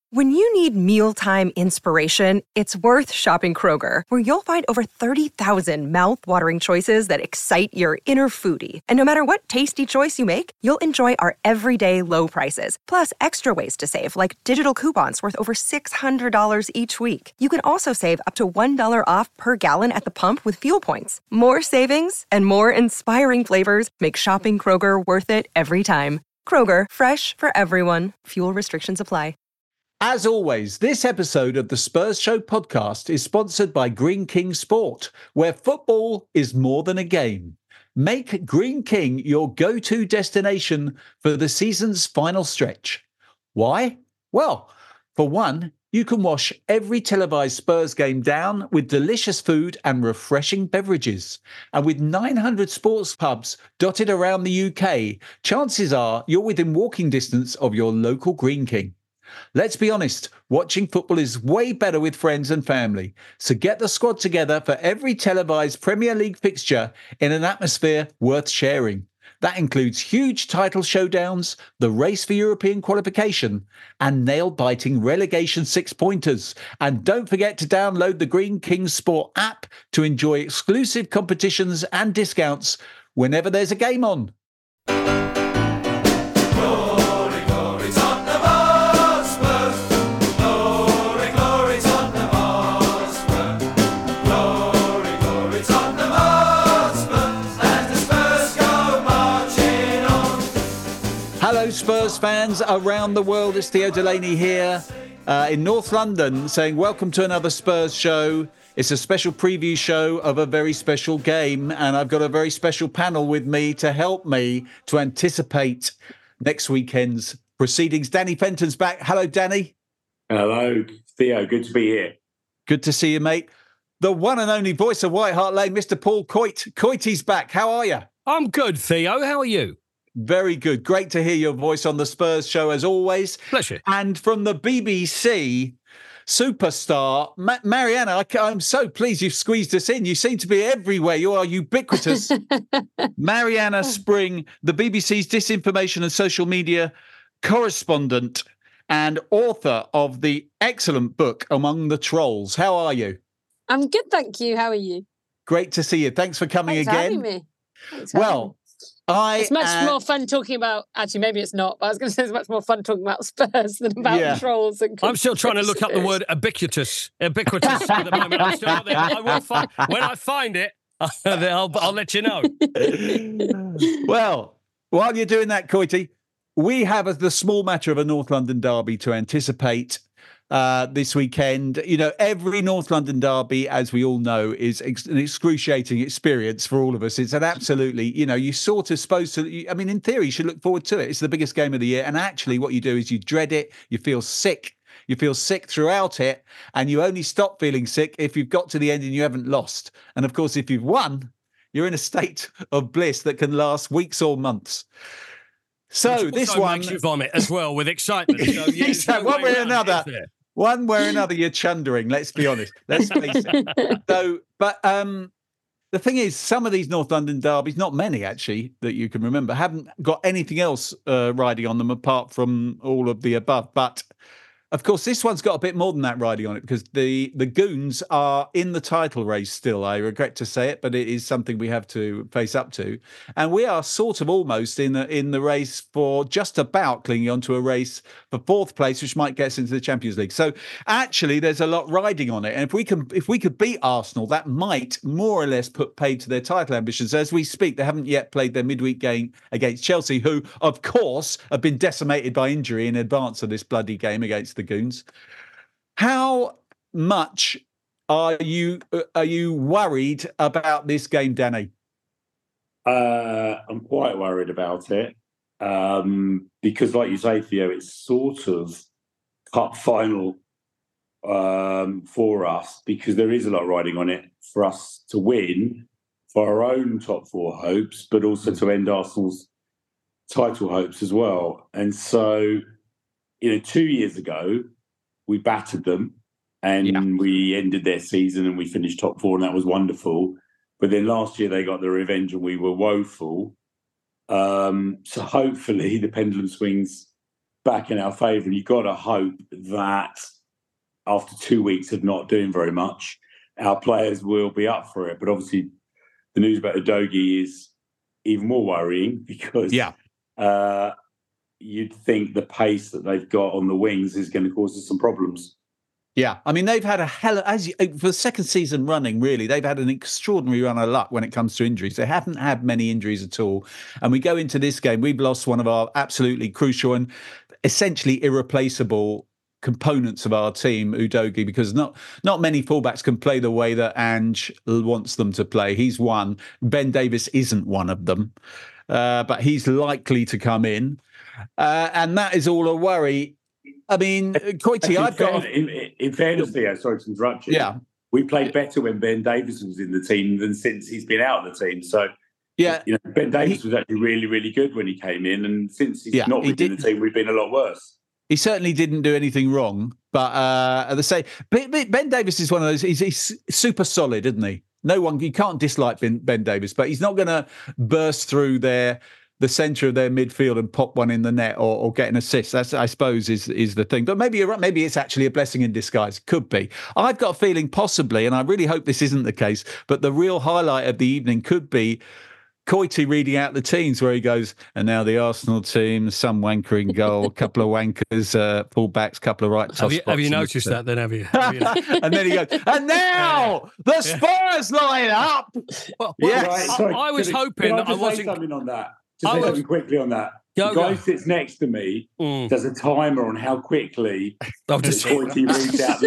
When you need mealtime inspiration, it's worth shopping Kroger, where you'll find over 30,000 mouth-watering choices that excite your inner foodie. And no matter what tasty choice you make, you'll enjoy our everyday low prices, plus extra ways to save, like digital coupons worth over $600 each week. You can also save up to $1 off per gallon at the pump with fuel points. More savings and more inspiring flavors make shopping Kroger worth it every time. Kroger, fresh for everyone. Fuel restrictions apply. As always, this episode of the Spurs Show podcast is sponsored by Greene King Sport, where football is more than a game. Make Greene King your go-to destination for the season's final stretch. Why? Well, for one, you can wash every televised Spurs game down with delicious food and refreshing beverages. And with 900 sports pubs dotted around the UK, chances are you're within walking distance of your local Greene King. Let's be honest, watching football is way better with friends and family. So get the squad together for every televised Premier League fixture in an atmosphere worth sharing. That includes huge title showdowns, the race for European qualification, and nail-biting relegation six-pointers. And don't forget to download the Greene King Sport app to enjoy exclusive competitions and discounts whenever there's a game on. Hello, Spurs fans around the world. It's Theo Delaney here in North London saying welcome to another Spurs show. It's a special preview show of a very special game, and I've got a very special panel with me to help me to anticipate next weekend's proceedings. Danny Fenton's back. Hello, Danny. Hello, Theo. Good to be here. Good to see you, mate. The one and only voice of White Hart Lane, Mr. Paul Coit. Coity's back. How are you? I'm good, Theo. How are you? Very good. Great to hear your voice on the Spurs show, as always. Pleasure. And from the BBC, superstar, Mariana, I'm so pleased you've squeezed us in. You seem to be everywhere. You are ubiquitous. Mariana Spring, the BBC's disinformation and social media correspondent and author of the excellent book, Among the Trolls. How are you? I'm good, thank you. How are you? Great to see you. Thanks for coming Thanks again. For having me. Thanks for having me. It's much more fun talking about... Actually, maybe it's not, but I was going to say it's much more fun talking about Spurs than about trolls. And I'm still trying to look up the word ubiquitous at the moment. I'm still not there. I will when I find it, I'll let you know. Well, while you're doing that, Coity, we have the small matter of a North London derby to anticipate this weekend. You know, every North London derby, as we all know, is an excruciating experience for all of us. It's an absolutely, you know, you're sort of supposed to, I mean, in theory, you should look forward to it. It's the biggest game of the year. And actually what you do is you dread it. You feel sick. You feel sick throughout it. And you only stop feeling sick if you've got to the end and you haven't lost. And of course, if you've won, you're in a state of bliss that can last weeks or months. So this one makes you vomit as well with excitement. So, exactly. One way or another. One way or another, you're chundering, let's be honest. Let's face it. So, but the thing is, some of these North London derbies, not many actually, that you can remember, haven't got anything else riding on them apart from all of the above. But, of course, this one's got a bit more than that riding on it because the Goons are in the title race still. I regret to say it, but it is something we have to face up to. And we are sort of almost in the race for just about clinging on to a race for fourth place, which might get us into the Champions League. So actually, there's a lot riding on it. And if we could beat Arsenal, that might more or less put paid to their title ambitions. As we speak, they haven't yet played their midweek game against Chelsea, who, of course, have been decimated by injury in advance of this bloody game against the Goons. How much are you worried about this game, Danny? I'm quite worried about it because, like you say, Theo, it's sort of cup final for us because there is a lot riding on it for us to win for our own top four hopes, but also to end Arsenal's title hopes as well. And so, 2 years ago, we battered them and we ended their season and we finished top four, and that was wonderful. But then last year they got the revenge and we were woeful. So hopefully the pendulum swings back in our favour. And you've got to hope that after 2 weeks of not doing very much, our players will be up for it. But obviously, the news about Udogie is even more worrying because you'd think the pace that they've got on the wings is going to cause us some problems. Yeah, I mean, they've had for the second season running, really, they've had an extraordinary run of luck when it comes to injuries. They haven't had many injuries at all. And we go into this game, we've lost one of our absolutely crucial and essentially irreplaceable components of our team, Udogie, because not many fullbacks can play the way that Ange wants them to play. He's one. Ben Davies isn't one of them, but he's likely to come in. And that is all a worry. I mean, Coity, I've got... In fairness, Theo, sorry to interrupt you. Yeah. We played better when Ben Davies was in the team than since he's been out of the team. So, yeah, Ben Davies was actually really, really good when he came in. And since he's not been in the team, we've been a lot worse. He certainly didn't do anything wrong. But at the same... Ben Davies is one of those... He's super solid, isn't he? You can't dislike Ben Davies, but he's not going to burst through the centre of their midfield and pop one in the net or get an assist. That's, I suppose, is the thing. But maybe you're right. Maybe it's actually a blessing in disguise. Could be. I've got a feeling possibly, and I really hope this isn't the case, but the real highlight of the evening could be Coity reading out the teams where he goes, and now the Arsenal team, some wanker in goal, a couple of wankers, full-backs, couple of right toss. Have you noticed that then, have you? And then he goes, and now the Spurs line up. Well, yes. I was hoping that I wasn't... something on that? Just say something quickly on that. The guy who sits next to me does a timer on how quickly Coity reads out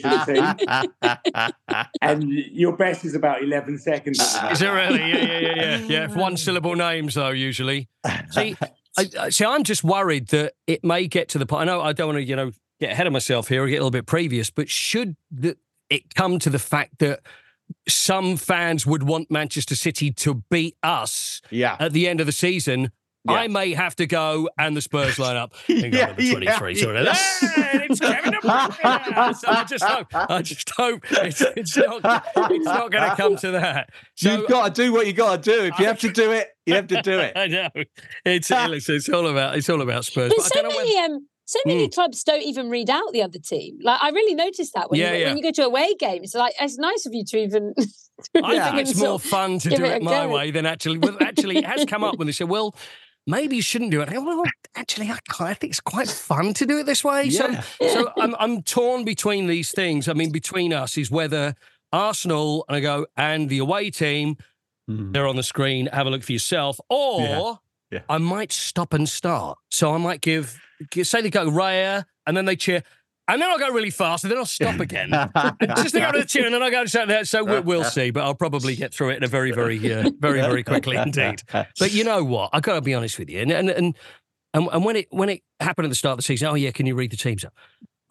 the opposition team. And your best is about 11 seconds. Is it really? Yeah. One syllable names, though, usually. See, I'm just worried that it may get to the point. I know I don't want to, get ahead of myself here or get a little bit previous, but should it come to the fact that some fans would want Manchester City to beat us at the end of the season, I may have to go and the Spurs line up and go to the 23. It's Kevin De Bruyne. So I just hope it's not going to come to that. So, you've got to do what you got to do. If you have to do it, you have to do it. I know. It's all about Spurs. But so many clubs don't even read out the other team. Like, I really noticed that when you go to away games. Like, it's nice of you to even... I think it's more fun to do it my way than actually... Well, actually, it has come up when they say, well, maybe you shouldn't do it. I go, well, actually, I think it's quite fun to do it this way. Yeah. So I'm torn between these things. I mean, between us is whether Arsenal, and the away team, they're on the screen, have a look for yourself, or I might stop and start. So I might say they go Raya, and then they cheer, and then I'll go really fast, and then I'll stop again. Just to go to the cheer, and then I'll go to that. So we'll see, but I'll probably get through it in a very, very, very, very quickly indeed. But you know what? I've got to be honest with you. And when it happened at the start of the season, can you read the teams up?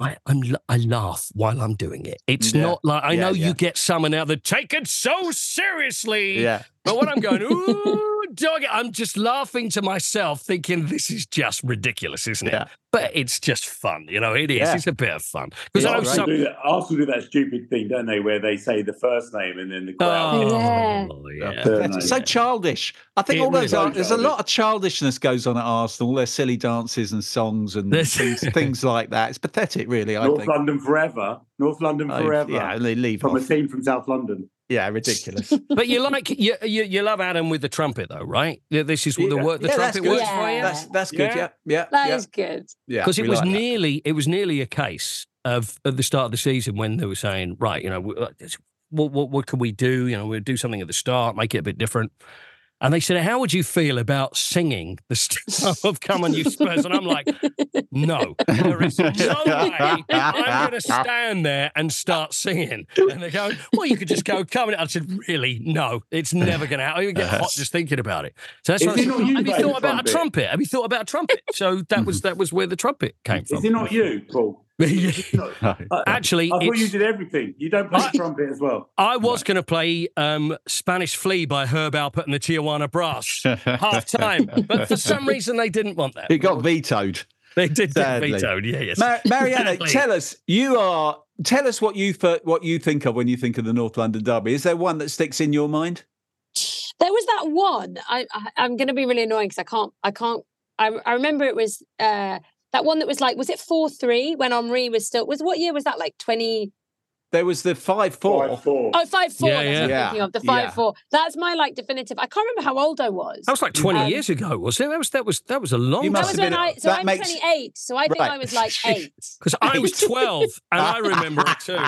I laugh while I'm doing it. It's not like, I know you get some now that take it so seriously. Yeah. But when I'm going, ooh, dog, I'm just laughing to myself thinking this is just ridiculous, isn't it? Yeah. But it's just fun. It is. Yeah. It's a bit of fun. Because Arsenal do that stupid thing, don't they, where they say the first name and then the crowd. It's so childish. I think there's a lot of childishness goes on at Arsenal. There's silly dances and songs and things like that. It's pathetic, really, I think. North London forever. Yeah, they leave from a team from South London. Yeah, ridiculous. But you love Adam with the trumpet, though, right? This is the trumpet works for you. That's good. Yeah. That is good. Yeah, because it was nearly a case of at the start of the season when they were saying, right, what can we do? We'll do something at the start, make it a bit different. And they said, how would you feel about singing the stuff of Come On You Spurs? And I'm like, no, there is no way I'm going to stand there and start singing. And they're going, well, you could just go, come on. I said, really? No, it's never going to happen. I get hot just thinking about it. So that's have you thought about a trumpet? Have you thought about a trumpet? So that was where the trumpet came from. Is it not you, Paul? Actually, I thought you did everything. You don't play trumpet as well. I was going to play Spanish Flea by Herb Alpert and the Tijuana Brass half time, but for some reason they didn't want that. It got vetoed. They did get vetoed. Yeah, yes. Mariana, tell us what you think of when you think of the North London derby. Is there one that sticks in your mind? There was that one. I'm going to be really annoying because I can't. I remember it was. That one that was like, was it 4-3 when Henry was still, what year was that? Like 20... There was the 5-4. 5-4. Oh, 5-4. That's what I'm thinking of. The 5-4. Yeah. That's my like definitive. I can't remember how old I was. That was like 20 years ago, wasn't it? That was a long time. That was when I'm 28, so I think I was like 8. Because I was 12, and I remember it too.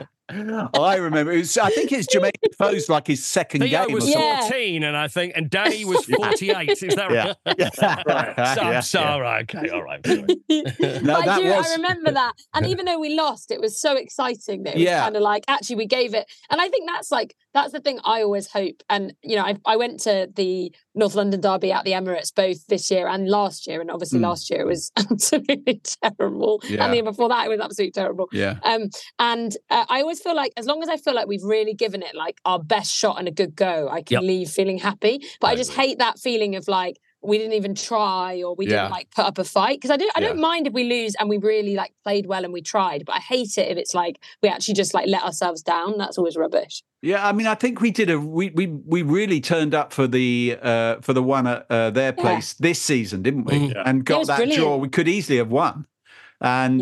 I remember. I think it's Jermaine Defoe's like his second Theo game. was 14, and I think, and Danny was 48. Is that right? Yeah. All right. Okay, all right. I remember that. And even though we lost, it was so exciting that it was kind of like, actually, we gave it. And I think that's the thing I always hope. And, you know, I went to the North London derby at the Emirates both this year and last year. And obviously last year it was absolutely terrible. Yeah. And the year before that, it was absolutely terrible. Yeah. And I always feel like, as long as I feel like we've really given it like our best shot and a good go, I can leave feeling happy. But I just hate that feeling of like, we didn't even try or we didn't like put up a fight. Because I don't mind if we lose and we really like played well and we tried, but I hate it if it's like we actually just like let ourselves down. That's always rubbish. Yeah, I mean, I think we did we really turned up for the one at their place this season, didn't we? Yeah. And got that brilliant draw. We could easily have won. And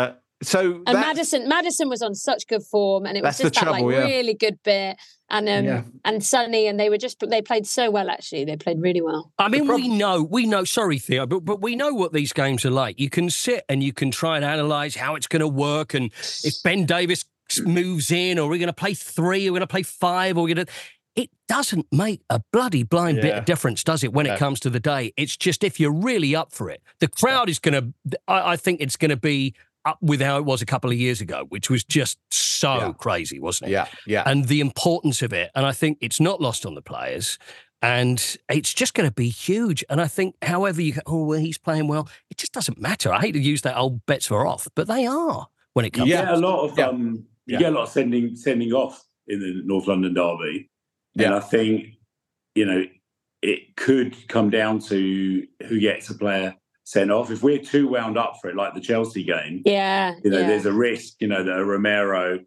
Maddison was on such good form, and it was just that really good bit. And Sonny, and they played so well. Actually, they played really well. I mean, we know. Sorry, Theo, but we know what these games are like. You can sit and you can try and analyse how it's going to work, and if Ben Davies moves in, or we're going to play 3, or we're going to play 5, or we're going to. It doesn't make a bloody blind bit of difference, does it, when it comes to the day? It's just if you're really up for it. The crowd is going to, I think it's going to be up with how it was a couple of years ago, which was just so crazy, wasn't it? Yeah. And the importance of it. And I think it's not lost on the players. And it's just going to be huge. And I think however you go, he's playing well, it just doesn't matter. I hate to use that old bets are off, but they are when it comes to it. You get a lot of sending off in the North London derby. And I think, you know, it could come down to who gets a player sent off. If we're too wound up for it, like the Chelsea game, there's a risk, you know, that a Romero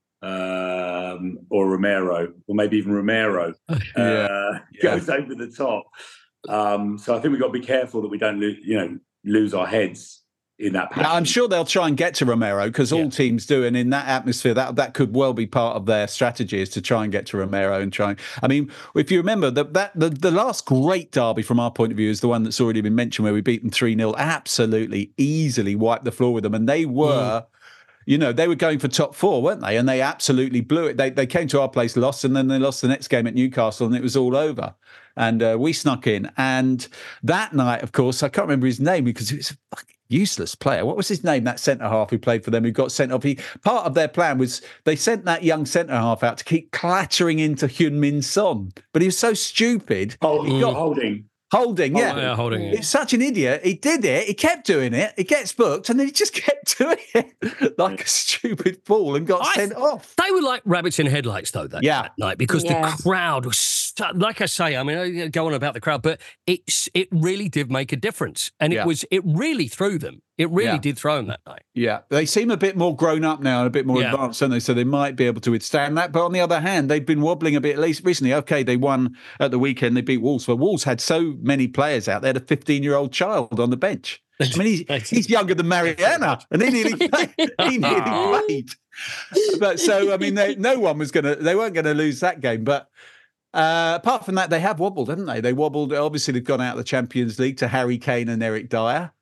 or maybe even Romero goes over the top. So I think we've got to be careful that we don't lose our heads in that passion. I'm sure they'll try and get to Romero because all teams do, and in that atmosphere, that could well be part of their strategy is to try and get to Romero and try. I mean, if you remember the last great derby from our point of view is the one that's already been mentioned, where we beat them 3-0, absolutely easily wiped the floor with them, and they were. You know, they were going for top 4, weren't they? And they absolutely blew it. They came to our place, lost, and then they lost the next game at Newcastle, and it was all over. And we snuck in. And that night, of course, I can't remember his name because he was a fucking useless player. What was his name, that centre-half who played for them, who got sent off? Part of their plan was they sent that young centre-half out to keep clattering into Heung-min Son. But he was so stupid. Holding, yeah. Holding. He's such an idiot. He did it. He kept doing it. He gets booked, and then he just kept doing it like a stupid fool and got sent off. They were like rabbits in headlights, though, that night, because the crowd was, like I say, I mean, I go on about the crowd, but it really did make a difference, and it really threw them. It really did throw them that night. Yeah, they seem a bit more grown up now and a bit more advanced, don't they? So they might be able to withstand that. But on the other hand, they've been wobbling a bit, at least recently. Okay, they won at the weekend. They beat Wolves. But Wolves had so many players out. They had a 15-year-old child on the bench. I mean, he's younger than Mariana, and he nearly played. But so, I mean, they weren't going to lose that game. But apart from that, they have wobbled, haven't they? They wobbled. Obviously, they've gone out of the Champions League to Harry Kane and Eric Dyer.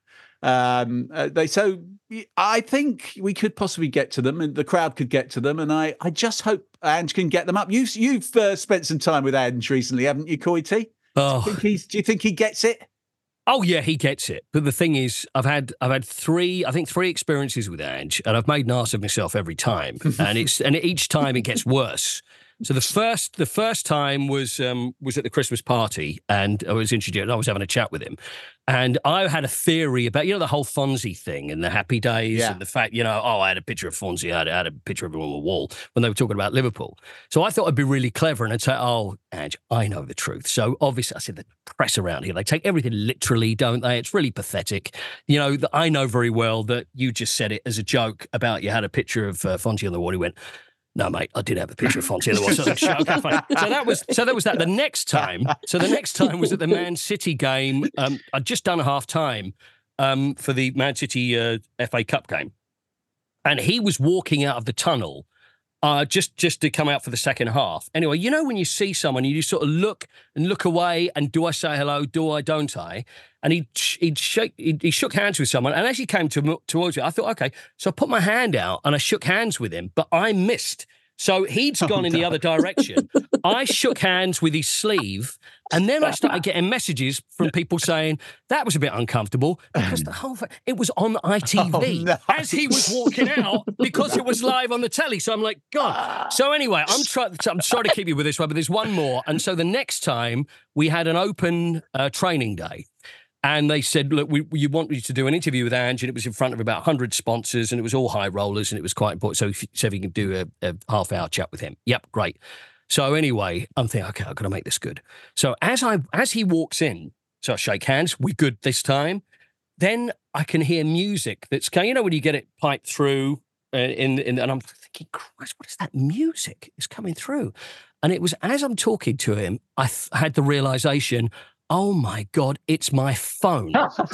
So I think we could possibly get to them, and the crowd could get to them, and I just hope Ange can get them up. You've spent some time with Ange recently, haven't you, Coity? Do you think he gets it? Oh yeah, he gets it. But the thing is, I've had three experiences with Ange, and I've made an arse of myself every time, and each time it gets worse. So the first time was at the Christmas party, and I was introduced. I was having a chat with him, and I had a theory about the whole Fonzie thing and the happy days and the fact I had a picture of Fonzie, I had a picture of him on the wall when they were talking about Liverpool. So I thought I'd be really clever and I'd say, "Oh, Ange, I know the truth." So obviously, I said the press around here, they take everything literally, don't they? It's really pathetic. I know very well that you just said it as a joke about you had a picture of Fonzie on the wall. He went, "No, mate, I did have a picture of Fonzie." So that was that. The next time was at the Man City game. I'd just done half time, for the Man City FA Cup game. And he was walking out of the tunnel just to come out for the second half. Anyway, you know when you see someone, you sort of look away and do I say hello, don't I? And he shook hands with someone, and as he came towards me, I thought, okay. So I put my hand out and I shook hands with him, but I missed. So he'd gone in the other direction. I shook hands with his sleeve, and then I started getting messages from people saying that was a bit uncomfortable because it was on ITV as he was walking out because it was live on the telly. So I'm like, God. So anyway, I'm sorry to keep you with this one, but there's one more. And so the next time we had an open training day. And they said, look, we want you to do an interview with Ange, and it was in front of about 100 sponsors, and it was all high rollers, and it was quite important. So if you can do a half-hour chat with him. Yep, great. So anyway, I'm thinking, okay, I've got to make this good. So as he walks in, so I shake hands, we're good this time. Then I can hear music that's going, you know, when you get it piped through, and I'm thinking, Christ, what is that music? It's coming through. And it was as I'm talking to him, I had the realization, oh my God, it's my phone.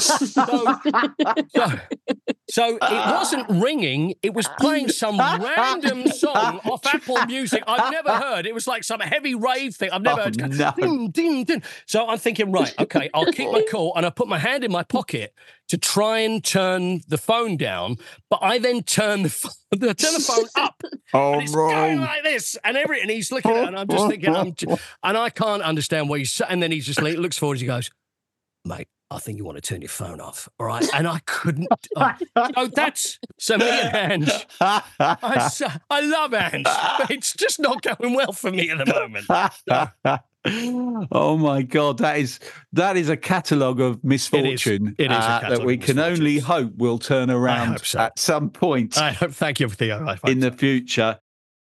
So it wasn't ringing, it was playing some random song off Apple Music I've never heard. It was like some heavy rave thing I've never heard. No. Ding, ding, ding. So I'm thinking, right, okay, I'll keep my cool. And I put my hand in my pocket to try and turn the phone down, but I then turn the phone up. Oh, and it's going like this, and he's looking at it, and I'm just thinking, and I can't understand what he's saying. And then he just looks forward, he goes, mate, I think you want to turn your phone off, all right? And I couldn't. So me and Ange, I love Ange, but it's just not going well for me at the moment. Oh my God, that is a catalogue of misfortune it is a that we can only hope will turn around at some point. I hope. Thank you, Theo. In the future.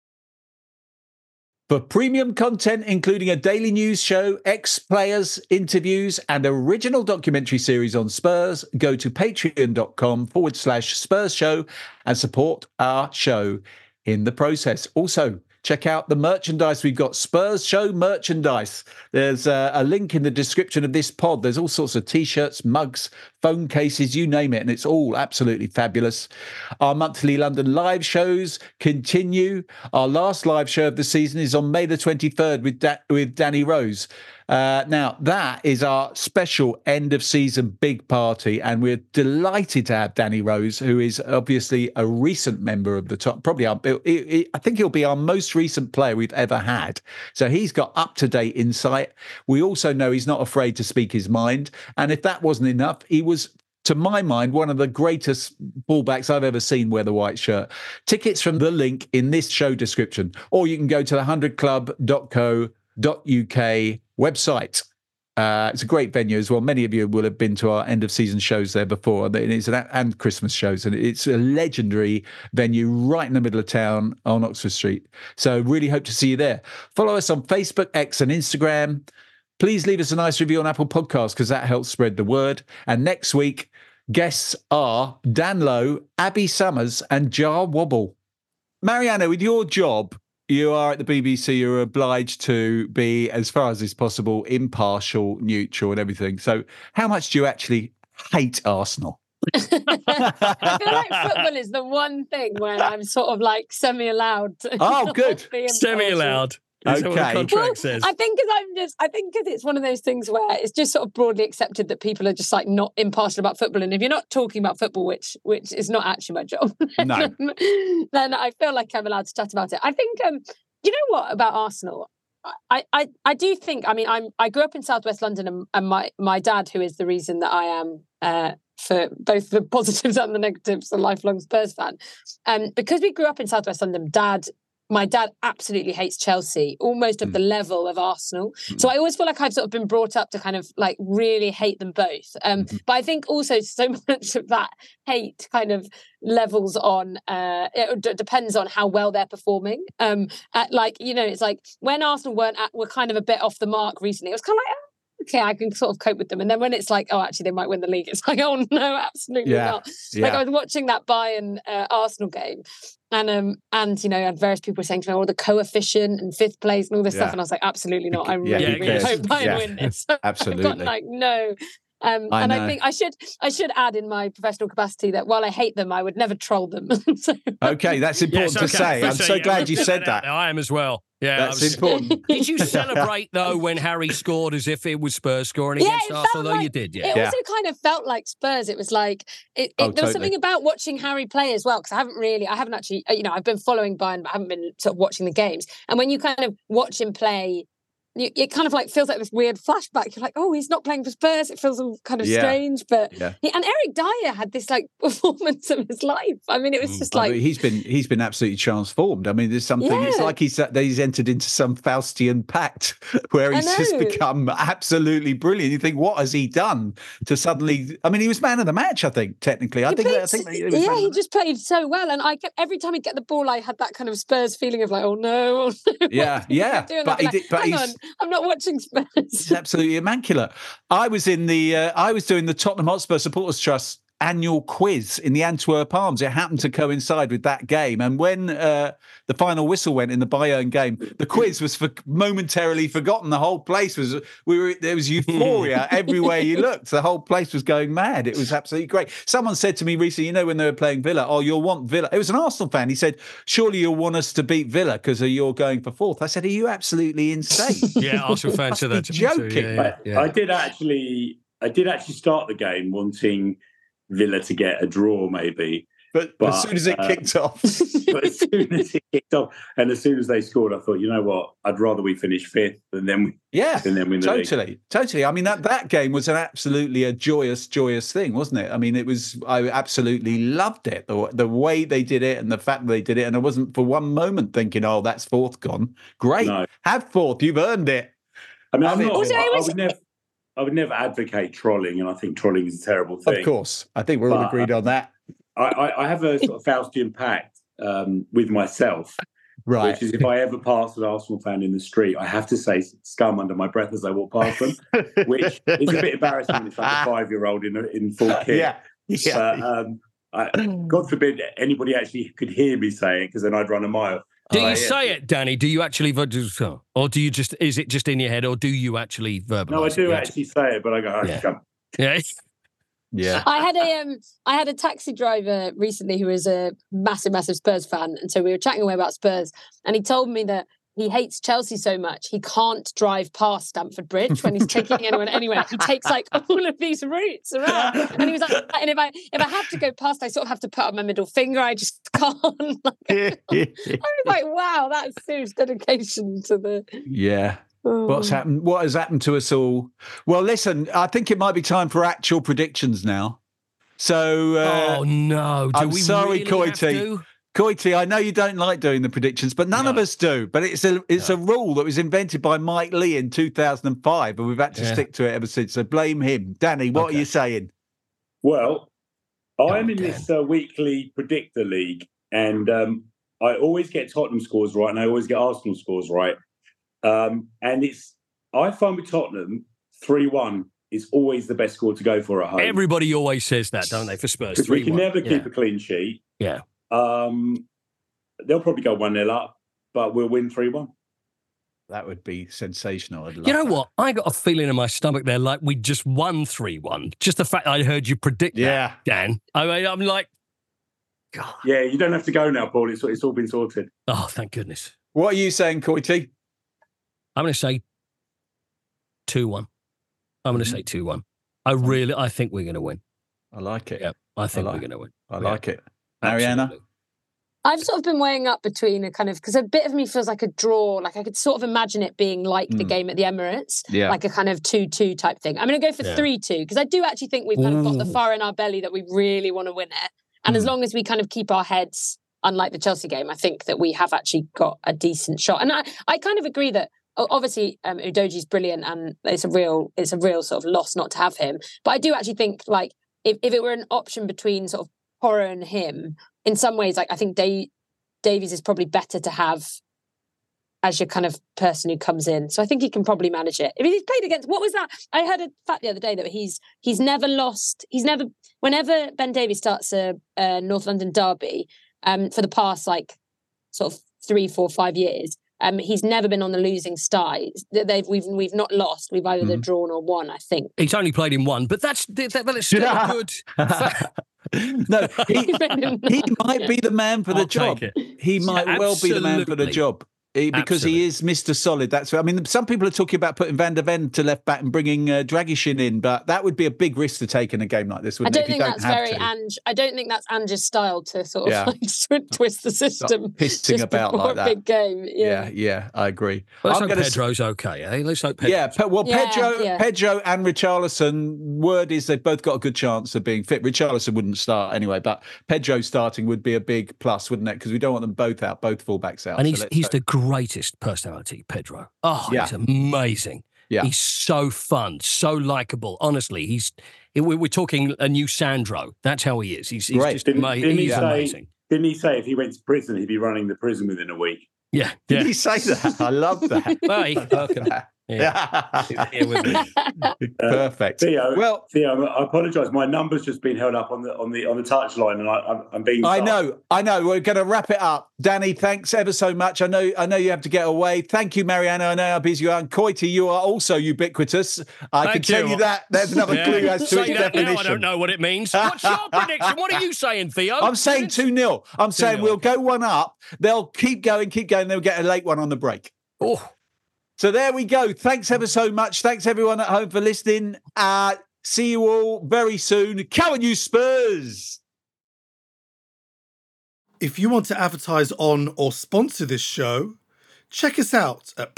For premium content, including a daily news show, ex-players, interviews, and original documentary series on Spurs, go to patreon.com/Spurs Show and support our show in the process. Also, check out the merchandise. We've got Spurs Show merchandise. There's a link in the description of this pod. There's all sorts of T-shirts, mugs, phone cases, you name it, and it's all absolutely fabulous. Our monthly London live shows continue. Our last live show of the season is on May the 23rd with Danny Rose. Now, that is our special end-of-season big party, and we're delighted to have Danny Rose, who is obviously a recent member of the top, probably I think he'll be our most recent player we've ever had. So he's got up-to-date insight. We also know he's not afraid to speak his mind, and if that wasn't enough, he was, to my mind, one of the greatest fullbacks I've ever seen wear the white shirt. Tickets from the link in this show description, or you can go to the 100club.co.uk website. It's a great venue as well. Many of you will have been to our end of season shows there before, and Christmas shows, and it's a legendary venue right in the middle of town on Oxford Street. So really hope to see you there. Follow us on Facebook, X and Instagram. Please leave us a nice review on Apple Podcasts because that helps spread the word. And next week, guests are Dan Lowe, Abby Summers and Jar Wobble. Mariana, with your job, you are at the BBC, you're obliged to be, as far as is possible, impartial, neutral and everything. So how much do you actually hate Arsenal? I feel like football is the one thing where I'm sort of like semi-allowed. Oh, good. Semi-allowed. That's what the contract says. I think because it's one of those things where it's just sort of broadly accepted that people are just like not impartial about football, and if you're not talking about football, which is not actually my job, no. then I feel like I'm allowed to chat about it. I think you know what about Arsenal? I do think. I mean, I grew up in Southwest London, and my dad, who is the reason that I am for both the positives and the negatives, a lifelong Spurs fan. Because we grew up in Southwest London, my dad absolutely hates Chelsea, almost of the level of Arsenal. So I always feel like I've sort of been brought up to kind of like really hate them both. But I think also so much of that hate kind of levels on, it depends on how well they're performing. Like, you know, it's like when Arsenal were kind of a bit off the mark recently, it was kind of like, okay, I can sort of cope with them. And then when it's like, oh, actually, they might win the league, it's like, oh, no, absolutely not. Like I was watching that Bayern Arsenal game, and you know, and various people were saying to me, oh, the coefficient and fifth place and all this stuff. And I was like, absolutely not. I really hope Bayern win this. Absolutely. I've got like no And I think I should add in my professional capacity that while I hate them, I would never troll them. Okay, that's important to say. I'm so glad you said that. I am as well. Yeah, that's important. Did you celebrate though when Harry scored as if it was Spurs scoring against Arsenal? Though you did, It also kind of felt like Spurs. It was like there was something about watching Harry play as well, because I haven't actually, I've been following Bayern, but I haven't been sort of watching the games. And when you kind of watch him play, it kind of like feels like this weird flashback. You're like, oh, he's not playing for Spurs. It feels all kind of strange. But and Eric Dyer had this like performance of his life. I mean, it was just like he's been absolutely transformed. I mean, there's something. It's like he's entered into some Faustian pact where he's just become absolutely brilliant. You think, what has he done to suddenly? I mean, he was man of the match. I think technically, he just played so well. And every time he'd get the ball, I had that kind of Spurs feeling of like, oh no. But he did. But hang on. I'm not watching Spurs. It's absolutely immaculate. I was doing the Tottenham Hotspur Supporters Trust annual quiz in the Antwerp Arms. It happened to coincide with that game. And when the final whistle went in the Bayern game, the quiz was momentarily forgotten. The whole place there was euphoria everywhere you looked. The whole place was going mad. It was absolutely great. Someone said to me recently, when they were playing Villa, oh, you'll want Villa. It was an Arsenal fan. He said, surely you'll want us to beat Villa because you're going for fourth. I said, are you absolutely insane? Yeah, Arsenal fans said that to me joking. Yeah. I did actually start the game wanting Villa to get a draw, maybe. But as soon as it kicked off. But as soon as it kicked off, and as soon as they scored, I thought, you know what? I'd rather we finish fifth than then win the league. Totally. I mean, that game was absolutely a joyous thing, wasn't it? I mean, I absolutely loved it. The way they did it and the fact that they did it. And I wasn't for one moment thinking, oh, that's fourth gone. Great. No. Have fourth. You've earned it. I mean, I would never advocate trolling, and I think trolling is a terrible thing. Of course. I think we're all agreed on that. I have a sort of Faustian pact with myself, right? Which is if I ever pass an Arsenal fan in the street, I have to say scum under my breath as I walk past them, which is a bit embarrassing when it's like a 5-year-old in full kit. Yeah. God forbid anybody actually could hear me say it, because then I'd run a mile. Do you say it, Danny? Do you actually, or do you just? Is it just in your head, or do you actually verbalise? No, I do actually say it, but I go, come. Yeah. Yeah. I had a taxi driver recently who was a massive Spurs fan, and so we were chatting away about Spurs, and he told me that he hates Chelsea so much he can't drive past Stamford Bridge when he's taking anyone anywhere. He takes like all of these routes around, and he was like, and if I have to go past, I sort of have to put up my middle finger. I just can't. I was like, wow, that's serious dedication to the. Yeah. What's happened? What has happened to us all? Well, listen, I think it might be time for actual predictions now. So, oh no! I'm sorry, Coity. Coity, I know you don't like doing the predictions, but none of us do. But it's a rule that was invented by Mike Lee in 2005, and we've had to stick to it ever since. So blame him. Danny, what are you saying? Well, I'm in this weekly predictor league, and I always get Tottenham scores right, and I always get Arsenal scores right. And I find with Tottenham, 3-1 is always the best score to go for at home. Everybody always says that, don't they, for Spurs? Because we can never keep a clean sheet. Yeah. They'll probably go 1-0 up, but we'll win 3-1. That would be sensational. You know what? I got a feeling in my stomach there like we just won 3-1. Just the fact I heard you predict that, Dan. I'm like, God. Yeah, you don't have to go now, Paul. It's all been sorted. Oh, thank goodness. What are you saying, Coity? I'm going to say 2-1. I'm going to say 2-1. I think we're going to win. I like it. Yeah, I think we're going to win. I like it. Mariana? I've sort of been weighing up between a kind of, because a bit of me feels like a draw, like I could sort of imagine it being like the game at the Emirates, like a kind of 2-2 type thing. I'm going to go for 3-2, because I do actually think we've kind of got the fire in our belly that we really want to win it. And as long as we kind of keep our heads, unlike the Chelsea game, I think that we have actually got a decent shot. And I kind of agree that obviously Udoji's brilliant, and it's a real sort of loss not to have him. But I do actually think, like, if it were an option between sort of Porro and him, in some ways, like, I think Davies is probably better to have as your kind of person who comes in. So I think he can probably manage it. If he's played against, what was that? I heard a fact the other day that he's never lost. Whenever Ben Davies starts a North London derby, for the past like sort of 3, 4, 5 years, He's never been on the losing side. We've not lost. We've either drawn or won, I think. He's only played in one, but that's still a good... No, he might be the man for the job. He might well be the man for the job. Because he is Mr. Solid. Some people are talking about putting Van der Ven to left back and bringing Dragisin in, but that would be a big risk to take in a game like this, wouldn't it? I don't think that's Ange's style to sort of twist the system. Pissing about like that. Big game. Yeah, I agree. Well, let's hope Pedro's okay, eh? Let's hope Pedro. Pedro and Richarlison, word is they've both got a good chance of being fit. Richarlison wouldn't start anyway, but Pedro starting would be a big plus, wouldn't it? Because we don't want them both out, both fullbacks out. And he's the greatest personality, Pedro. He's amazing. Yeah. He's so fun, so likable. Honestly, we're talking a new Sandro. That's how he is. He's just amazing. Didn't he say if he went to prison, he'd be running the prison within a week? Yeah. Did he say that? I love that. Well, welcome. Yeah. Perfect. Theo, I apologise. My number's just been held up on the touchline, and I'm being. I know. We're going to wrap it up. Danny, thanks ever so much. I know you have to get away. Thank you, Mariano. I know how busy you are. And Coity, you are also ubiquitous. I can tell you that. There's another clue as to its definition. Now I don't know what it means. What's your prediction? What are you saying, Theo? I'm saying 2-0. I'm saying we'll go one up. They'll keep going. They'll get a late one on the break. Oh. So there we go. Thanks ever so much. Thanks everyone at home for listening. See you all very soon. Come on, you Spurs! If you want to advertise on or sponsor this show, check us out at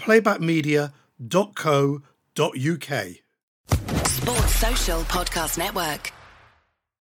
playbackmedia.co.uk. Sports Social Podcast Network.